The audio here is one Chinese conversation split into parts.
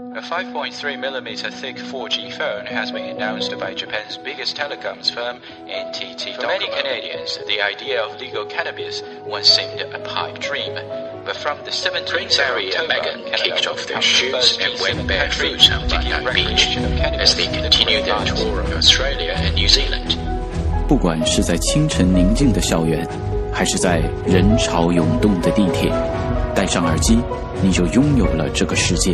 A 5.3mm thick 4G phone has been announced by Japan's biggest telecoms firm, NTT. For many Canadians, the idea of legal cannabis once seemed a pipe dream. But from the 17th of Harry and October, Meghan kicked off their shoes and went barefoot on Backpack Beach as they continue their tour of Australia and New Zealand. 不管是在清晨宁静的校园，还是在人潮涌动的地铁，戴上耳机，你就拥有了这个世界。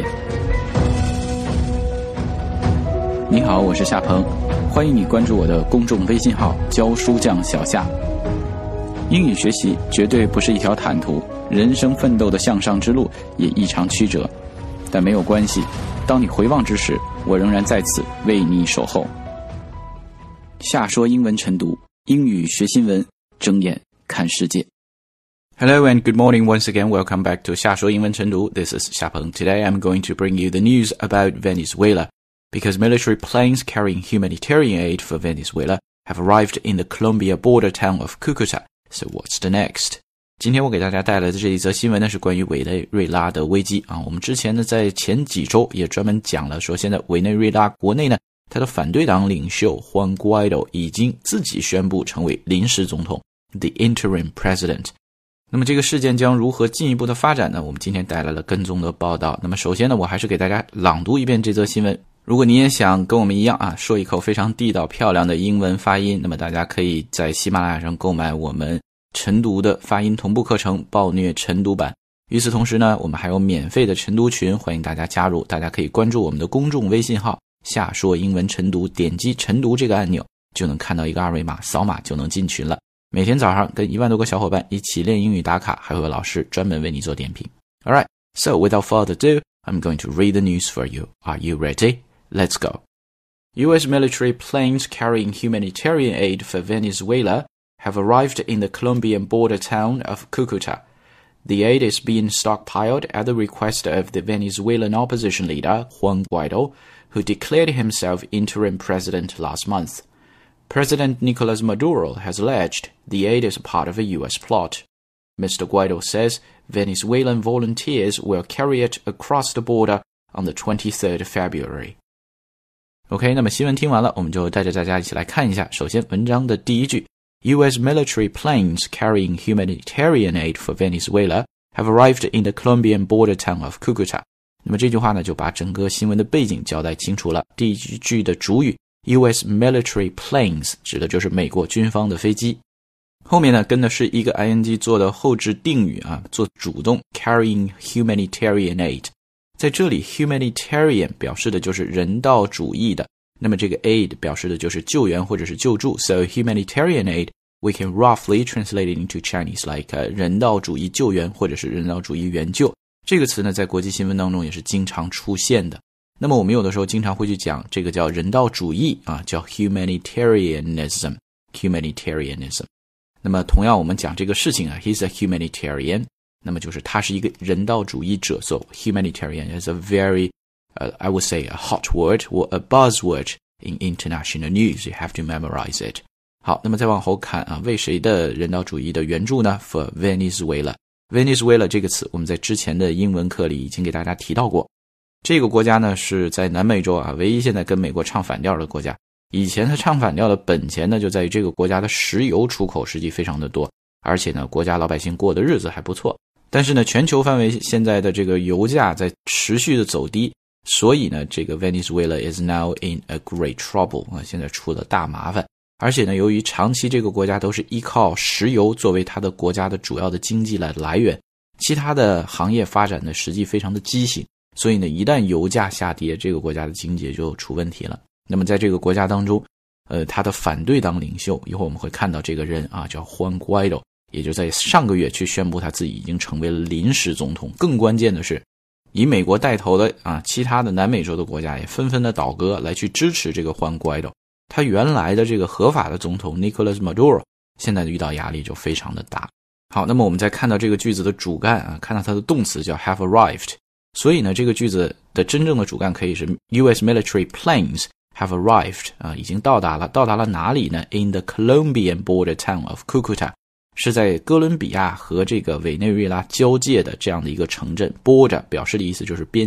你好，我是夏鹏，欢迎你关注我的公众微信号教书匠小夏。英语学习绝对不是一条坦途，人生奋斗的向上之路也异常曲折，但没有关系，当你回望之时，我仍然在此为你守候。夏说英文晨读，英语学新闻，睁眼看世界。Hello and good morning once again. Welcome back to 夏说英文晨读. This is Xiapeng. Today I'm going to bring you the news about Venezuela, because military planes carrying humanitarian aid for Venezuela have arrived in the Colombia border town of Cucuta. So what's the next? 今天我给大家带来的这一则新闻呢，是关于委内瑞拉的危机啊。我们之前呢，在前几周也专门讲了，说现在委内瑞拉国内呢，他的反对党领袖 Juan Guaido 已经自己宣布成为临时总统 The Interim President。那么这个事件将如何进一步的发展呢？我们今天带来了跟踪的报道。那么首先呢，我还是给大家朗读一遍这则新闻。如果你也想跟我们一样啊，说一口非常地道漂亮的英文发音，那么大家可以在喜马拉雅上购买我们晨读的发音同步课程暴虐晨读版。与此同时呢，我们还有免费的晨读群，欢迎大家加入。大家可以关注我们的公众微信号夏说英文晨读，点击晨读这个按钮就能看到一个二维码，扫码就能进群了。每天早上跟1万多个小伙伴一起练英语打卡，还会有老师专门为你做点评。Alright, so without further ado, I'm going to read the news for you. Are you ready? Let's go. U.S. military planes carrying humanitarian aid for Venezuela have arrived in the Colombian border town of Cucuta. The aid is being stockpiled at the request of the Venezuelan opposition leader, Juan Guaido, who declared himself interim president last month. President Nicolas Maduro has alleged the aid is part of a U.S. plot. Mr. Guaido says Venezuelan volunteers will carry it across the border on the 23rd of February. OK, 那么新闻听完了，我们就带着大家一起来看一下。首先，文章的第一句 U.S. military planes carrying humanitarian aid for Venezuela have arrived in the Colombian border town of Cucuta. 那么这句话呢，就把整个新闻的背景交代清楚了。第一句的主语 U.S. military planes 指的就是美国军方的飞机。后面呢，跟的是一个 ing 做的后置定语啊，做主动 carrying humanitarian aid。在这里 humanitarian 表示的就是人道主义的，那么这个 aid 表示的就是救援或者是救助。 So humanitarian aid we can roughly translate it into Chinese like 人道主义救援或者是人道主义援救。这个词呢，在国际新闻当中也是经常出现的。那么我们有的时候经常会去讲这个叫人道主义啊，叫 humanitarianism。 那么同样我们讲这个事情啊 he's a humanitarian， 那么就是他是一个人道主义者。 So humanitarian is a very I would say a hot word or a buzzword in international news. You have to memorize it. 好，那么再往后看啊，为谁的人道主义的援助呢？ For Venezuela 这个词我们在之前的英文课里已经给大家提到过。这个国家呢是在南美洲啊，唯一现在跟美国唱反调的国家。以前它唱反调的本钱呢，就在于这个国家的石油出口实际非常的多，而且呢国家老百姓过的日子还不错。但是呢全球范围现在的这个油价在持续的走低，所以呢这个 Venezuela is now in a great trouble 啊，现在出了大麻烦。而且呢由于长期这个国家都是依靠石油作为它的国家的主要的经济来源，其他的行业发展的实际非常的畸形，所以呢一旦油价下跌，这个国家的经济就出问题了。那么在这个国家当中他的反对党领袖，一会儿我们会看到这个人啊，叫 Juan Guaido， 也就在上个月去宣布他自己已经成为了临时总统。更关键的是以美国带头的啊，其他的南美洲的国家也纷纷的倒戈来去支持这个 Juan Guaido。 他原来的这个合法的总统 Nicolas Maduro 现在遇到压力就非常的大。好，那么我们再看到这个句子的主干啊，看到它的动词叫 have arrived， 所以呢这个句子的真正的主干可以是 US military planes have arrived 啊，已经到达了。到达了哪里呢？ In the Colombian border town of Cucuta， 是在哥伦比亚和这个委内瑞拉交界的这样的一个城镇。border 表示的意思就是边境，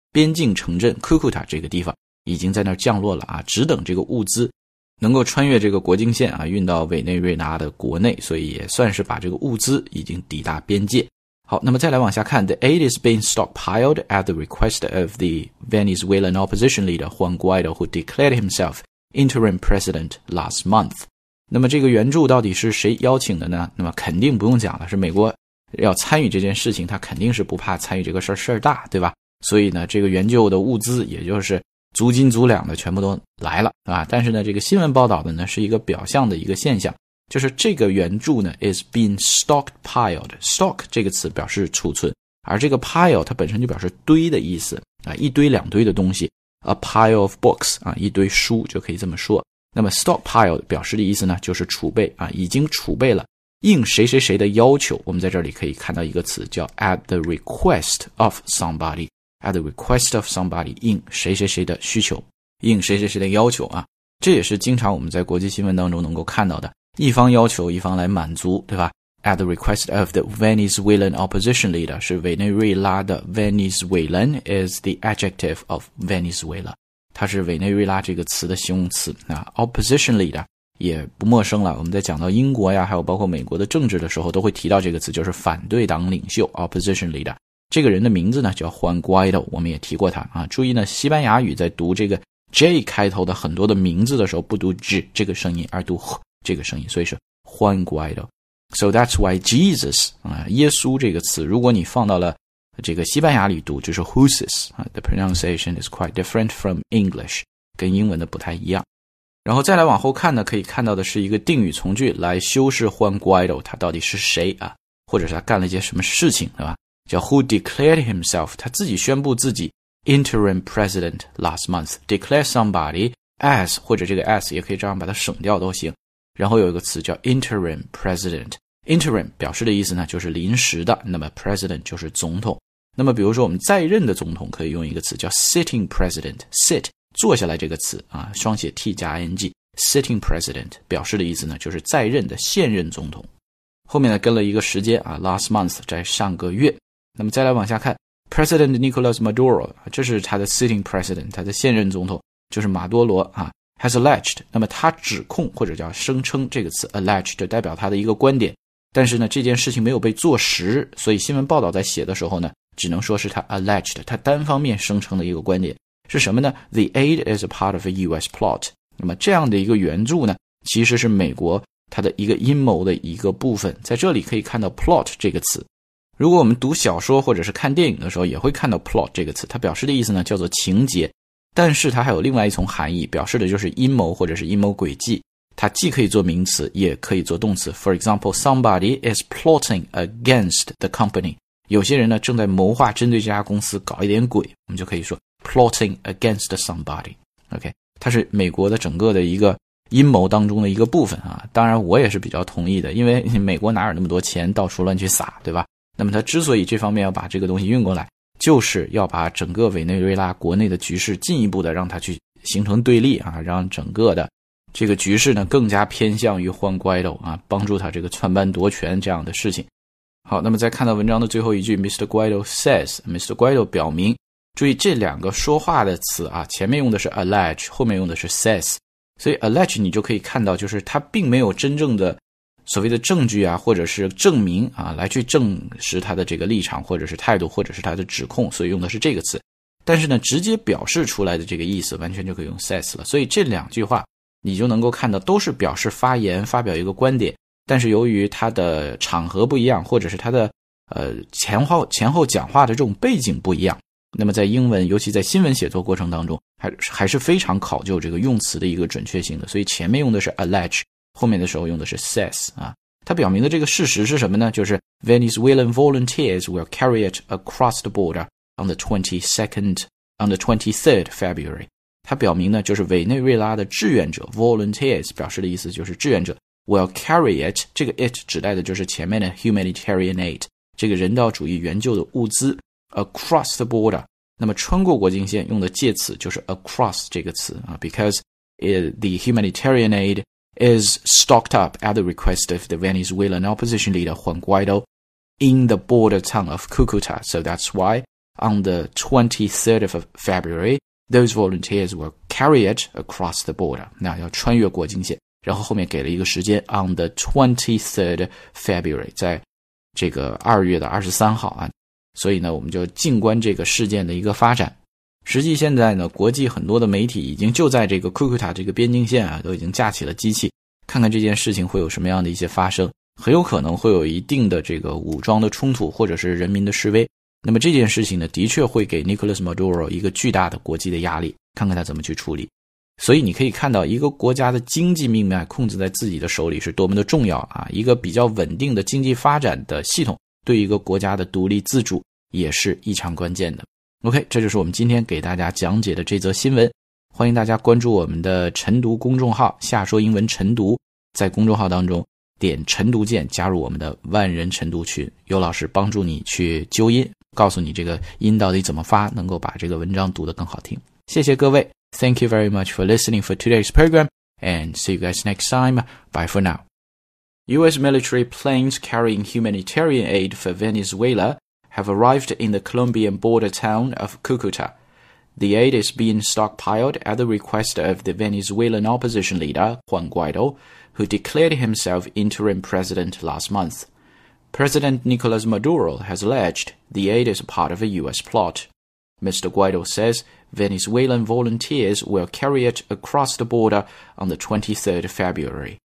边境城镇库库塔这个地方已经在那儿降落了啊，只等这个物资能够穿越这个国境线啊，运到委内瑞拉的国内，所以也算是把这个物资已经抵达边界。好，那么再来往下看 The aid is being stockpiled at the request of the Venezuelan opposition leader Juan Guaido, who declared himself interim president last month. 那么这个援助到底是谁邀请的呢？那么肯定不用讲了，是美国要参与这件事情，他肯定是不怕参与这个事儿大，对吧？所以呢，这个援救的物资也就是足斤足两的全部都来了啊。但是呢，这个新闻报道的呢是一个表象的一个现象，就是这个援助呢 is being stockpiled. Stock 这个词表示储存，而这个 pile 它本身就表示堆的意思啊，一堆两堆的东西。A pile of books 啊，一堆书就可以这么说。那么 stockpile 表示的意思呢，就是储备啊，已经储备了，应谁谁谁的要求。我们在这里可以看到一个词叫 at the request of somebody。At the request of somebody， 应谁谁谁的需求，应谁谁谁的要求啊，这也是经常我们在国际新闻当中能够看到的，一方要求一方来满足，对吧？ At the request of the Venezuelan opposition leader 是委内瑞拉的 Venezuelan is the adjective of Venezuela， 它是委内瑞拉这个词的形容词啊。Opposition leader 也不陌生了，我们在讲到英国呀，还有包括美国的政治的时候都会提到这个词，就是反对党领袖 Opposition leader。这个人的名字呢叫 Juan Guaido， 我们也提过他啊。注意呢，西班牙语在读这个 J 开头的很多的名字的时候不读 J 这个声音，而读 H 这个声音，所以是 Juan Guaido。So that's why Jesus 啊，耶稣这个词，如果你放到了这个西班牙里读，就是 Jesus 啊 ，the pronunciation is quite different from English， 跟英文的不太一样。然后再来往后看呢，可以看到的是一个定语从句来修饰 Juan Guaido 他到底是谁啊，或者是他干了一些什么事情，对吧？叫 who declared himself， 他自己宣布自己 interim president last month。 declare somebody as， 或者这个 as 也可以这样把它省掉都行。然后有一个词叫 interim president， interim 表示的意思呢就是临时的，那么 president 就是总统。那么比如说我们在任的总统可以用一个词叫 sitting president， sit 坐下来这个词啊，双写 t 加 ing， sitting president 表示的意思呢就是在任的现任总统。后面呢跟了一个时间啊 last month 在上个月。那么再来往下看 President Nicolas Maduro， 这是他的 sitting president， 他的现任总统就是马多罗啊 has alleged， 那么他指控或者叫声称，这个词 alleged 代表他的一个观点，但是呢这件事情没有被坐实，所以新闻报道在写的时候呢只能说是他 alleged， 他单方面声称的一个观点是什么呢？ The aid is a part of a US plot。 那么这样的一个援助呢其实是美国它的一个阴谋的一个部分，在这里可以看到 plot 这个词。如果我们读小说或者是看电影的时候也会看到 plot 这个词，它表示的意思呢叫做情节，但是它还有另外一层含义，表示的就是阴谋或者是阴谋诡计，它既可以做名词也可以做动词。 For example, somebody is plotting against the company， 有些人呢正在谋划针对这家公司搞一点鬼，我们就可以说 plotting against somebody。 OK， 它是美国的整个的一个阴谋当中的一个部分啊。当然我也是比较同意的，因为美国哪有那么多钱到处乱去撒，对吧？那么他之所以这方面要把这个东西运过来，就是要把整个委内瑞拉国内的局势进一步的让它去形成对立啊，让整个的这个局势呢更加偏向于Juan Guaido啊，帮助他这个篡班夺权这样的事情。好，那么再看到文章的最后一句 Mr. Guaido says， Mr. Guaido 表明，注意这两个说话的词啊，前面用的是 allege， 后面用的是 says， 所以 allege 你就可以看到就是他并没有真正的所谓的证据啊，或者是证明啊，来去证实他的这个立场或者是态度或者是他的指控，所以用的是这个词。但是呢直接表示出来的这个意思完全就可以用 says 了。所以这两句话你就能够看到都是表示发言发表一个观点，但是由于它的场合不一样，或者是它的前后讲话的这种背景不一样，那么在英文尤其在新闻写作过程当中还是非常考究这个用词的一个准确性的。所以前面用的是 allege，后面的时候用的是 says 啊，它表明的这个事实是什么呢？就是 Venezuelan volunteers will carry it across the border on the 23rd February。 它表明呢就是委内瑞拉的志愿者 volunteers 表示的意思就是志愿者 will carry it， 这个 it 指代的就是前面的 humanitarian aid， 这个人道主义援救的物资 across the border， 那么穿过国境线用的介词就是 across 这个词啊 because the humanitarian aid is stocked up at the request of the Venezuelan opposition leader Juan Guaido in the border town of Cucuta. So that's why On the 23rd of February, those volunteers will carry it across the border. 那要穿越国境线，然后后面给了一个时间 on the 23rd February， 在这个2月的23号啊。所以呢，我们就静观这个事件的一个发展。实际现在呢，国际很多的媒体已经就在这个库库塔这个边境线啊，都已经架起了机器，看看这件事情会有什么样的一些发生，很有可能会有一定的这个武装的冲突，或者是人民的示威。那么这件事情呢，的确会给 Nicolas Maduro 一个巨大的国际的压力，看看他怎么去处理。所以你可以看到，一个国家的经济命脉控制在自己的手里是多么的重要啊！一个比较稳定的经济发展的系统，对一个国家的独立自主也是异常关键的。OK， 这就是我们今天给大家讲解的这则新闻。欢迎大家关注我们的晨读公众号，夏说英文晨读，在公众号当中点晨读键，加入我们的万人晨读群，有老师帮助你去纠音，告诉你这个音到底怎么发，能够把这个文章读得更好听。谢谢各位。Thank you very much for listening for today's program, and see you guys next time. Bye for now. U.S. military planes carrying humanitarian aid for Venezuela have arrived in the Colombian border town of Cucuta. The aid is being stockpiled at the request of the Venezuelan opposition leader, Juan Guaido, who declared himself interim president last month. President Nicolas Maduro has alleged the aid is part of a U.S. plot. Mr. Guaido says Venezuelan volunteers will carry it across the border on the 23rd February.